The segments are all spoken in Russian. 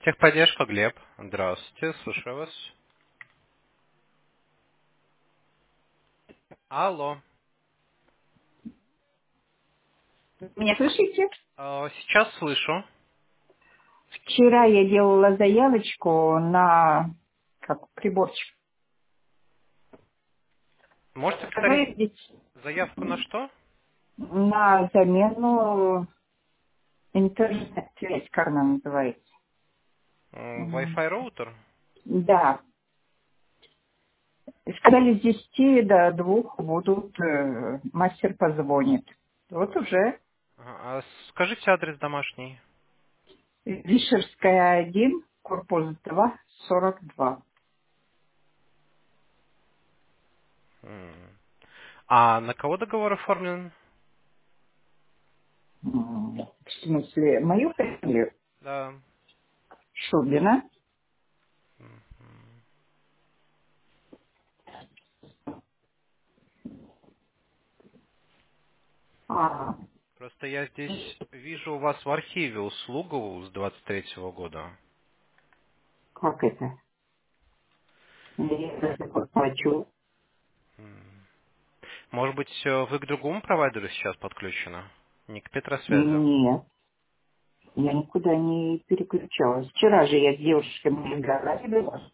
Техподдержка, Глеб. Здравствуйте, слушаю вас. Алло. Меня слышите? Сейчас слышу. Вчера я делала заявочку на как приборчик. Можете повторить Вы здесь заявку на что? на замену интернет-связь, как она называется. Wi-Fi роутер? Да. Сказали, с 10 до 2 будут, мастер позвонит. Вот уже Ага, а скажите адрес домашний. Вишерская 1, корпус 2, 42. А на кого договор оформлен? В смысле, мою фамилию Да. Шубина. А, Просто я здесь вижу у вас в архиве услугу с 23-го года. как это? Я даже плачу. Может быть, вы к другому провайдеру сейчас подключены? Не к Петросвязи? Нет, я никуда не переключалась. Вчера же я с девушками разговаривала.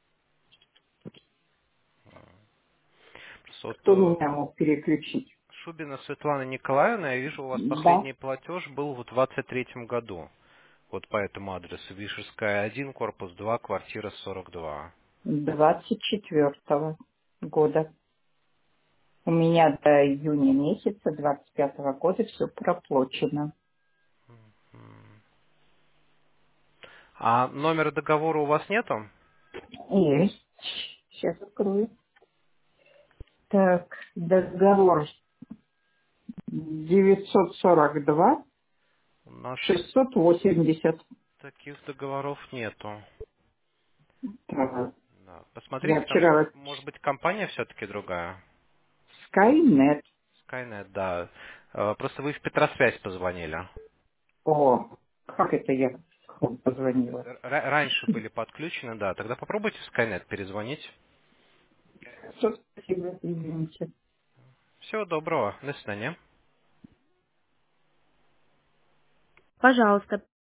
Просто Кто вот, меня мог переключить? Шубина Светлана Николаевна, я вижу, у вас Да, последний платеж был в 23-м году. Вот по этому адресу. Вишерская 1, корпус 2, квартира 42. 24-го года. У меня до июня месяца 25-го года все проплачено. А номера договора у вас нету? Есть. Сейчас открою. Так, договор 942 У нас 680. таких договоров нету. Так, Да. я Посмотрите, там, вчера может быть, компания все-таки другая? Skynet. Skynet, да. Просто вы в Петросвязь позвонили. О, как это я вам позвонила? Раньше были подключены, да. Тогда попробуйте в Skynet перезвонить. Что, спасибо, извините. Всего доброго. До свидания. Пожалуйста,